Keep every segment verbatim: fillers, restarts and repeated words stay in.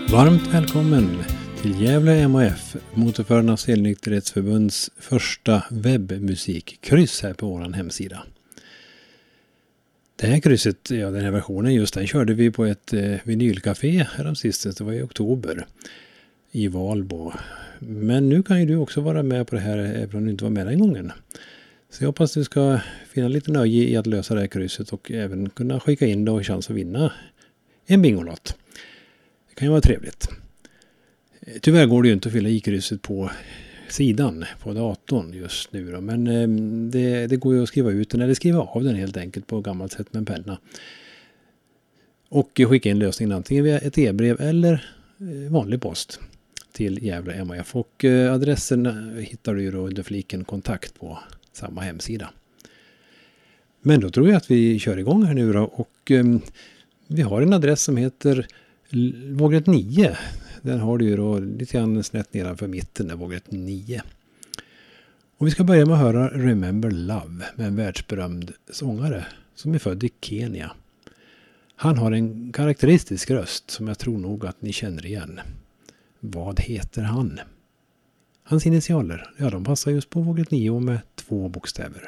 Varmt välkommen till Gävle M A F, Motorförarnas Helnykterhetsförbunds första webbmusikkryss här på vår hemsida. Det här krysset, ja den här versionen just den körde vi på ett eh, vinylcafé häromsistens, det var i oktober i Valbo. Men nu kan ju du också vara med på det här även om du inte var med den gången. Så jag hoppas du ska finna lite nöje i att lösa det här krysset och även kunna skicka in det och chans att vinna en bingolott. Det kan ju vara trevligt. Tyvärr går det ju inte att fylla i krysset på sidan på datorn just nu då, men eh, det, det går ju att skriva ut den eller skriva av den helt enkelt på gammalt sätt med en penna. Och skicka in lösningen antingen via ett e-brev eller eh, vanlig post till Gävle M A F. Och eh, adressen hittar du ju då under fliken kontakt på samma hemsida. Men då tror jag att vi kör igång här nu då, och eh, vi har en adress som heter Vågrätt nio. Den har du ju då lite grann snett nedanför mitten där, Vågrätt nio. Och vi ska börja med att höra Remember Love med en världsberömd sångare som är född i Kenya. Han har en karaktäristisk röst som jag tror nog att ni känner igen. Vad heter han? Hans initialer, ja de passar just på Vågrätt nio med två bokstäver.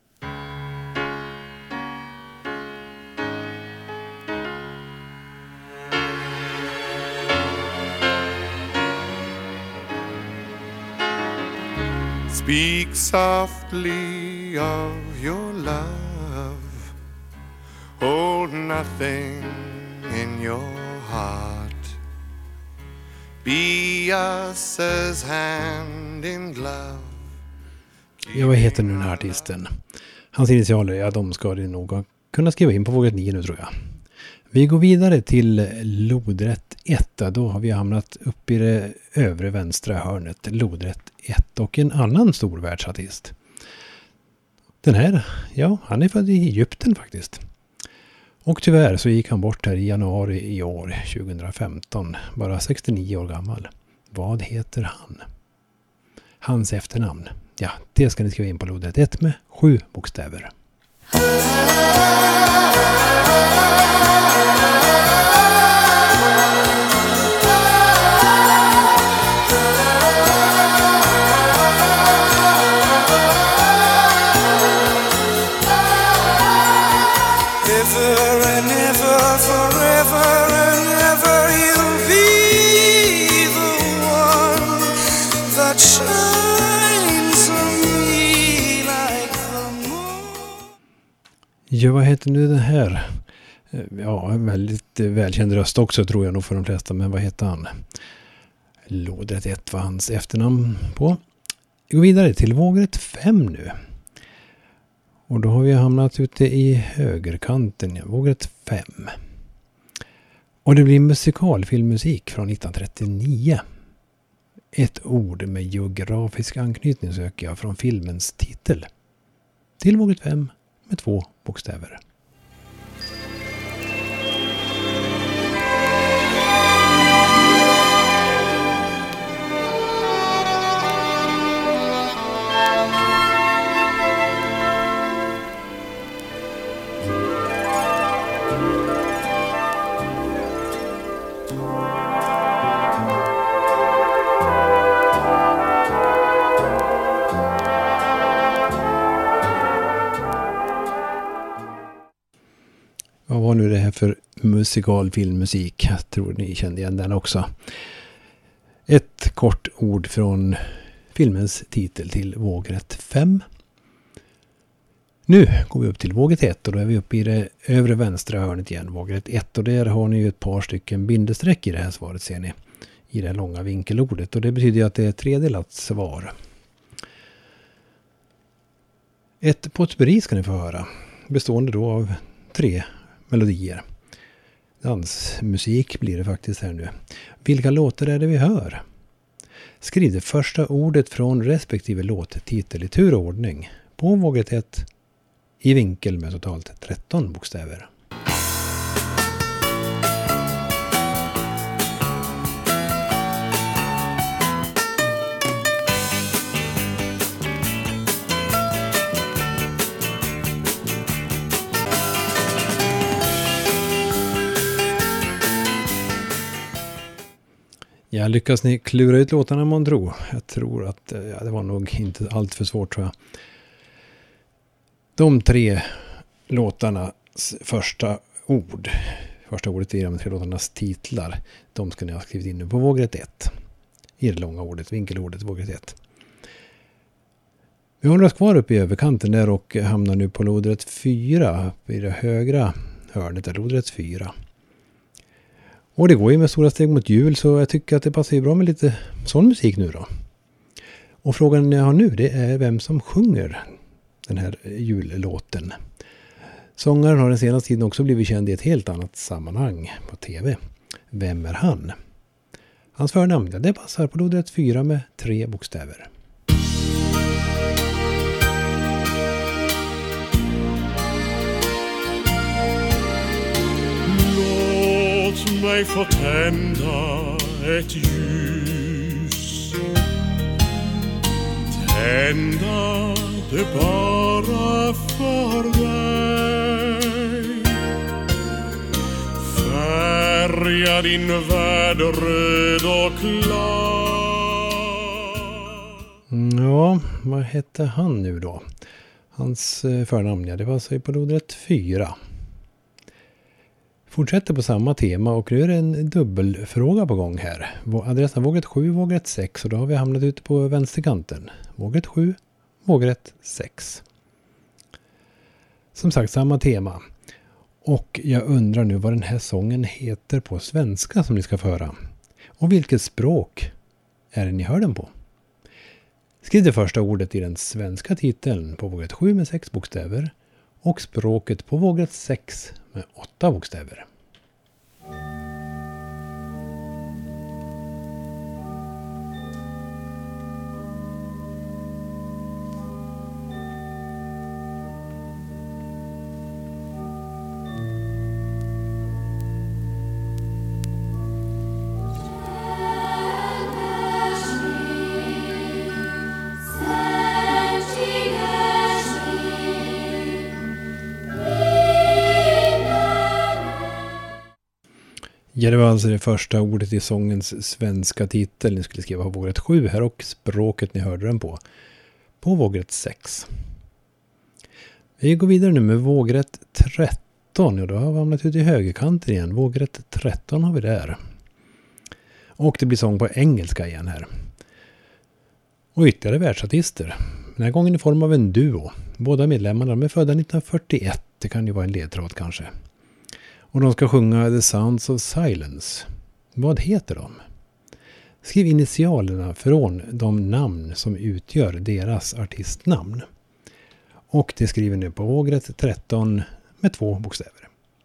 Speak softly of your love. Hold nothing in your heart. Be us as hand in glove. Ja, vad heter nu den här artisten? Hans initialer, ja de ska det nog kunna skriva in på Vågrätt nio nu tror jag. Vi går vidare till lodrätt ett. Då har vi hamnat upp i det övre vänstra hörnet. Lodrätt ett och en annan stor världsartist. Den här, ja han är född i Egypten faktiskt. Och tyvärr så gick han bort här i januari i år, tjugohundrafemton. Bara sextionio år gammal. Vad heter han? Hans efternamn. Ja, det ska ni skriva in på lodrätt ett med sju bokstäver. Ja, vad heter nu den här? Ja, en väldigt välkänd röst också tror jag nog för de flesta, men vad heter han? Lodrätt ett var hans efternamn på. Vi går vidare till Vågrätt fem nu. Och då har vi hamnat ute i högerkanten, Vågrätt fem. Och det blir musikalfilmmusik från nittonhundratrettionio. Ett ord med geografisk anknytning söker jag från filmens titel. Till Vågrätt fem med två bokstäver. Vad var nu det här för musikalfilmmusik? Jag tror ni kände igen den också. Ett kort ord från filmens titel till Vågrätt fem. Nu går vi upp till Vågrätt ett och då är vi uppe i det övre vänstra hörnet igen. Vågrätt ett och där har ni ju ett par stycken bindesträck i det här svaret ser ni. I det långa vinkelordet och det betyder att det är ett tredelat svar. Ett potpurri ska ni få höra. Bestående då av tre melodier. Dansmusik blir det faktiskt här nu. Vilka låtar är det vi hör? Skriv det första ordet från respektive låttitel i turordning på Vågrätt ett i vinkel med totalt tretton bokstäver. Jag lyckas ni klura ut låtarna man tror. Jag tror att ja, det var nog inte allt för svårt tror jag. De tre låtarnas första ord, första ordet i de tre låtarnas titlar, de ska ni ha skrivit in nu på vågrätt ett. I det långa ordet, vinkelordet, vågrätt ett. Vi håller oss kvar uppe i överkanten där och hamnar nu på lodrätt fyra, i det högra hörnet är lodrätt fyra. Och det går ju med stora steg mot jul, så jag tycker att det passar ju bra med lite sån musik nu då. Och frågan jag har nu, det är vem som sjunger den här jullåten. Sångaren har den senaste tiden också blivit känd i ett helt annat sammanhang på tv. Vem är han? Hans förnamn, ja, det passar på lodrätt fyra med tre bokstäver. Låt mig få tända ett ljus. Tända det bara för dig. Färga din värld röd och klar. Ja, vad hette han nu då? Hans förnamn, ja, det var så på lodrätt fyra. Fortsätter på samma tema och nu är det en dubbelfråga på gång här. Adressen vågrätt sju, vågrätt sex och då har vi hamnat ute på vänsterkanten. Vågrätt sju, vågrätt sex. Som sagt, samma tema. Och jag undrar nu vad den här sången heter på svenska som ni ska föra. Och vilket språk är det ni hör den på? Skriv det första ordet i den svenska titeln på vågrätt sju med sex bokstäver. Och språket på vågrätt sex med åtta bokstäver. Ja, det var alltså det första ordet i sångens svenska titel. Ni skulle skriva på vågrätt sju här och språket ni hörde den på. På vågrätt sex. Vi går vidare nu med vågrätt tretton. Och då har vi hamnat ut i högerkanten igen. Vågrätt tretton har vi där. Och det blir sång på engelska igen här. Och ytterligare världsartister. Den här gången i form av en duo. Båda medlemmarna är födda nittonhundrafyrtioett. Det kan ju vara en ledtråd kanske. Och de ska sjunga The Sounds of Silence. Vad heter de? Skriv initialerna från de namn som utgör deras artistnamn. Och det skriver ni på vågrätt tretton med två bokstäver.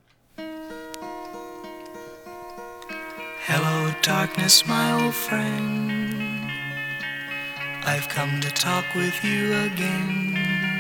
Hello darkness my old friend, I've come to talk with you again.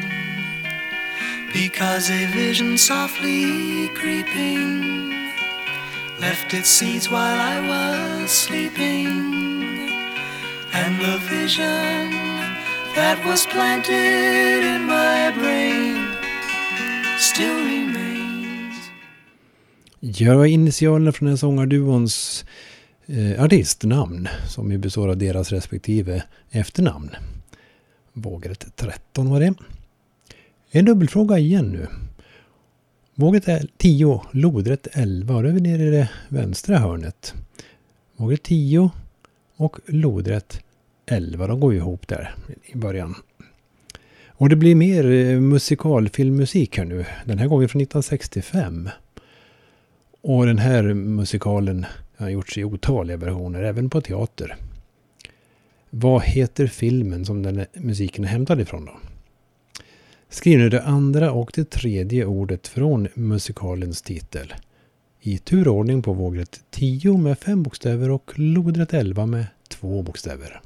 Because a vision softly creeping left its seeds while I was sleeping. And the vision that was planted in my brain still remains. Gör initialerna från den sångarduons eh, artistnamn som ju består av deras respektive efternamn. Vågrätt tretton var det. En dubbelfråga igen nu. Vågrätt tio, lodrätt elva. Och då är vi nere i det vänstra hörnet. Vågrätt tio och lodrätt elva. De går ju ihop där i början. Och det blir mer musikalfilmmusik här nu. Den här gången från nittonhundrasextiofem. Och den här musikalen har gjorts i otaliga versioner, även på teater. Vad heter filmen som den musiken är hämtad ifrån då? Skriv nu det andra och det tredje ordet från musikalens titel. I turordning på vågrätt tio med fem bokstäver och lodrätt elva med två bokstäver.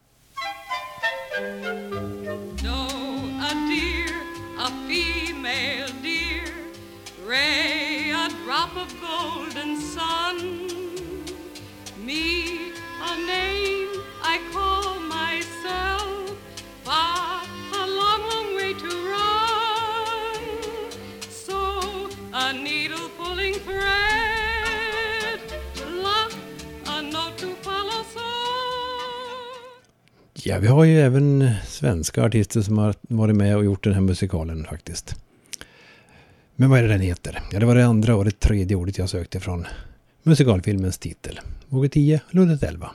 Though a deer, a female deer, ray a drop of golden sun, me a name I call myself, but a long, long way to run. So a needle pulling thread, luck, a note to follow. So Ja, vi har ju även svenska artister som har varit med och gjort den här musikalen faktiskt. Men vad är det den heter? Ja, det var det andra och det tredje ordet jag sökte från musikalfilmens titel. Våge tio, Luddet elva.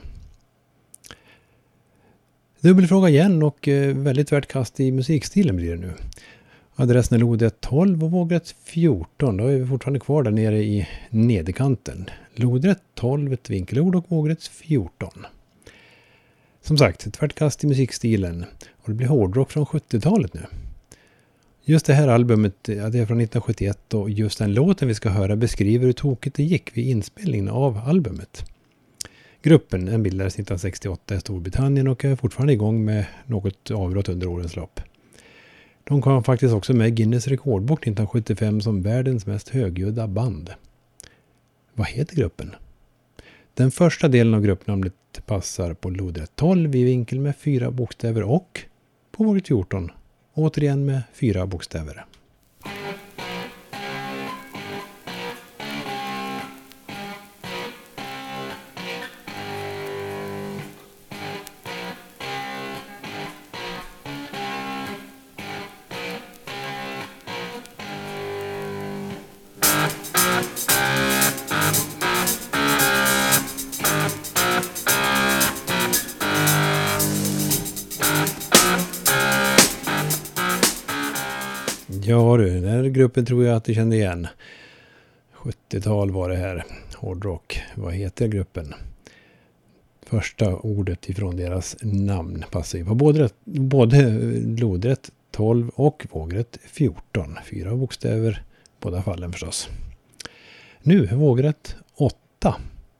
Dubbelfråga igen och väldigt värt kast i musikstilen blir det nu. Adressen är Lodrätt tolv och Vågrätt fjorton. Då är vi fortfarande kvar där nere i nederkanten. Lodrätt tolv ett vinkelord och Vågrätt fjorton. Som sagt, ett värt kast i musikstilen. Och det blir hårdrock från sjuttiotalet nu. Just det här albumet, ja, det är från nittonhundrasjuttioett och just den låten vi ska höra beskriver hur tokigt det gick vid inspelningen av albumet. Gruppen den bildades nittonhundrasextioåtta i Storbritannien och är fortfarande igång med något avbrott under årens lopp. De kom faktiskt också med Guinness rekordbok nittonhundrasjuttiofem som världens mest högljudda band. Vad heter gruppen? Den första delen av gruppnamnet passar på Lodrätt tolv i vinkel med fyra bokstäver och på Vågrätt fjorton återigen med fyra bokstäver. Ja du, den här gruppen tror jag att du kände igen. sjuttiotal var det här. Hårdrock. Vad heter gruppen? Första ordet ifrån deras namn passar ju på både, både Lodrätt tolv och Vågrätt fjorton. Fyra bokstäver, båda fallen förstås. Nu Vågrätt åtta.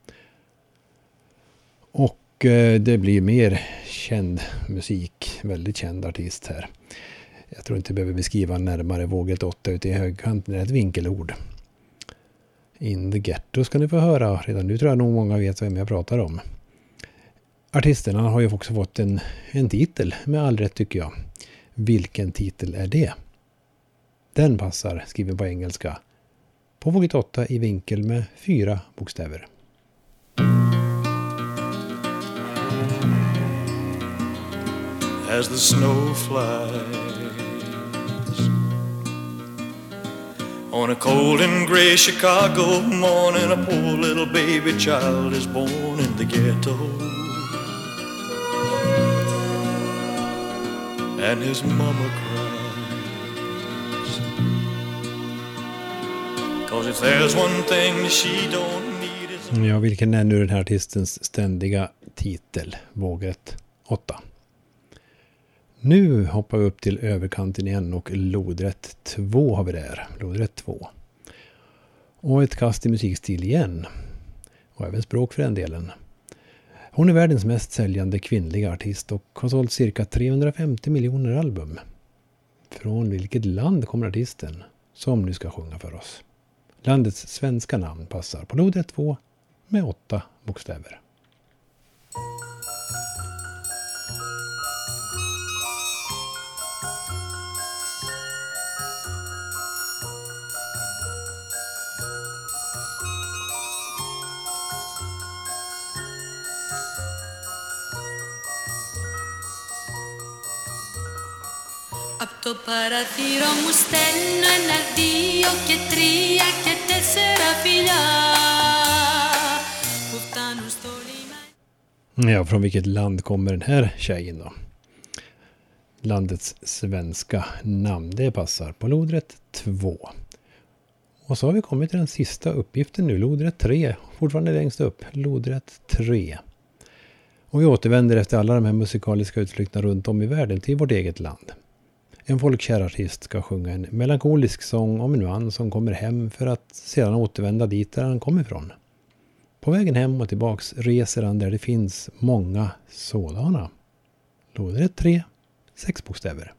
Och eh, det blir mer känd musik. Väldigt känd artist här. Jag tror inte jag behöver beskriva närmare Vågrätt åtta ute i högkanten. Det är ett vinkelord. In the Ghetto ska ni få höra. Redan nu tror jag nog många vet vem jag pratar om. Artisterna har ju också fått en, en titel med all rätt tycker jag. Vilken titel är det? Den passar, skriven på engelska. På Vågrätt åtta i vinkel med fyra bokstäver. As the snow flies on a cold and gray Chicago morning, a poor little baby child is born in the ghetto, and his mama cries, 'cause if there's one thing she don't need is... Ja, vilken är nu den här artistens ständiga titel? Vågrätt åtta. Nu hoppar vi upp till överkanten igen och Lodrätt två har vi där. Lodrätt två. Och ett kast i musikstil igen. Och även språk för den delen. Hon är världens mest säljande kvinnliga artist och har sålt cirka trehundrafemtio miljoner album. Från vilket land kommer artisten som nu ska sjunga för oss? Landets svenska namn passar på Lodrätt två med åtta bokstäver. Apto para tiro un stello e nel Dio che tria che tessera figlia. Ja, från vilket land kommer den här tjejen då? Landets svenska namn, det passar på Lodrätt två. Och så har vi kommit till den sista uppgiften nu, Lodrätt tre. Fortfarande längst upp, Lodrätt tre. Och vi återvänder efter alla de här musikaliska utflykterna runt om i världen till vårt eget land. En folkkär artist ska sjunga en melankolisk sång om en man som kommer hem för att sedan återvända dit där han kommer ifrån. På vägen hem och tillbaks reser han där det finns många sådana. Lodrätt tre, sex bokstäver.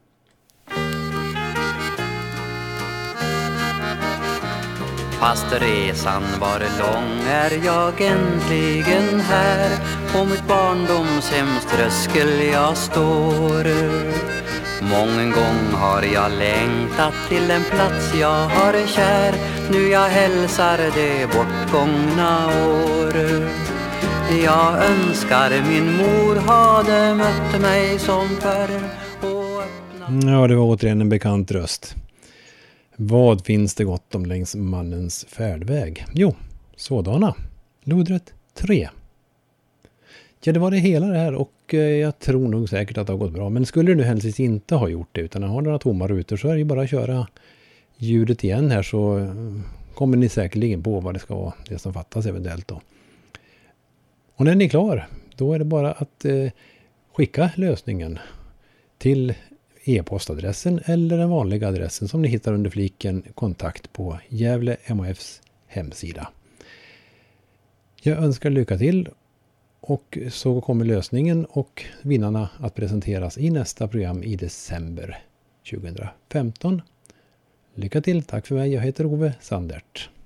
Fast resan var lång är jag äntligen här. På mitt barndomshems tröskel jag står. Mången gång har jag längtat till en plats jag har kär. Nu jag hälsar det bortgångna år. Jag önskar min mor hade mött mig som förr och öppnat... Ja, det var återigen en bekant röst. Vad finns det gott om längs mannens färdväg? Jo, sådana. Lodrätt tre. Ja, det var det hela det här och jag tror nog säkert att det har gått bra. Men skulle du nu helst inte ha gjort det utan ha några tomma rutor så är det ju bara att köra ljudet igen här så kommer ni säkerligen på vad det ska vara, det som fattas eventuellt då. Och när ni är klar, då är det bara att eh, skicka lösningen till e-postadressen eller den vanliga adressen som ni hittar under fliken kontakt på Gävle M H F:s hemsida. Jag önskar lycka till och så kommer lösningen och vinnarna att presenteras i nästa program i december tjugohundrafemton. Lycka till, tack för mig, jag heter Ove Sandert.